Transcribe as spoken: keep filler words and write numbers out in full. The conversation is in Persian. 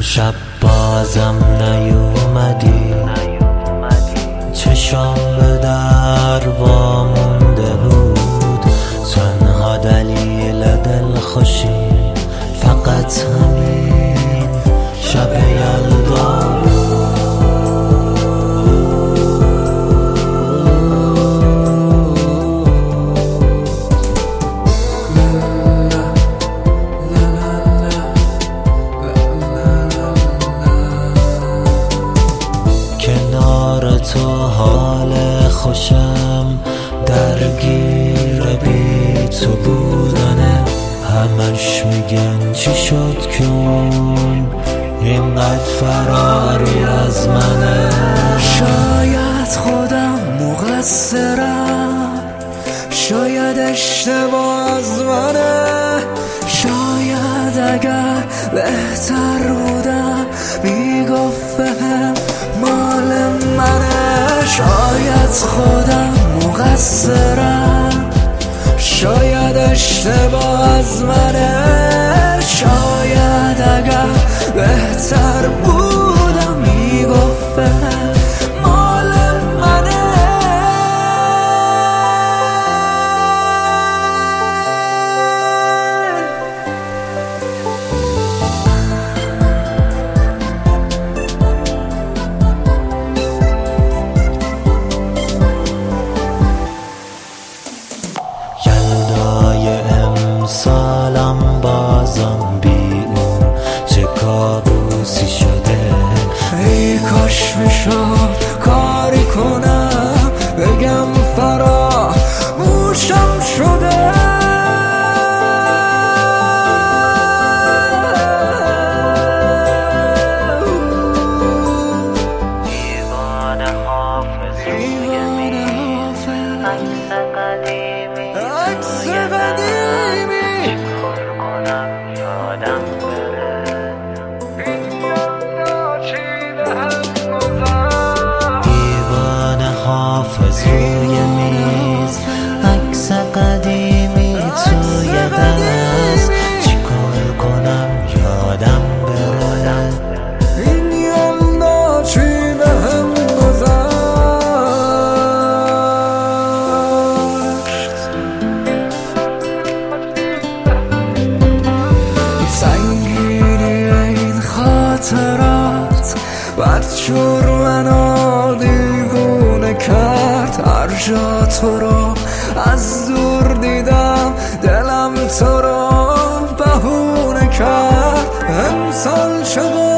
شب بازم نیومدی، چشام به در وامونده بود. تنها دلیل دلخوشی فقط همین شب یلدا بود. کنار تو حال خوشم درگیر بی تو بودنه. همش میگن چی شد که اون اینقدر فراری از منه. شاید خودم مقصرم، شاید اشتباه از منه. شاید اگر بهتر بودم میگفت بهم مال منه. شاید خودم مقصرم، شاید اشتباه از منه. شاید اگر بهتر بودم میگفت بهم مال منه. سالم بازم بی اون چه کابوسی شده. ای کاش میشد کاری کنم بگم فراموشم شده. دیوانه حافظ روی میز عکس قدیمی عکس قدیمی حافظ روی میز عکس قدیمی توی دست چیکار کنم یادم بره. این یلدا چی بهم گذشت. سنگینی این خاطرات بدجور منو دیوونه کرد. هر جا تو رو از دور دیدم دلم تو رو بهونه کرد. امسال چه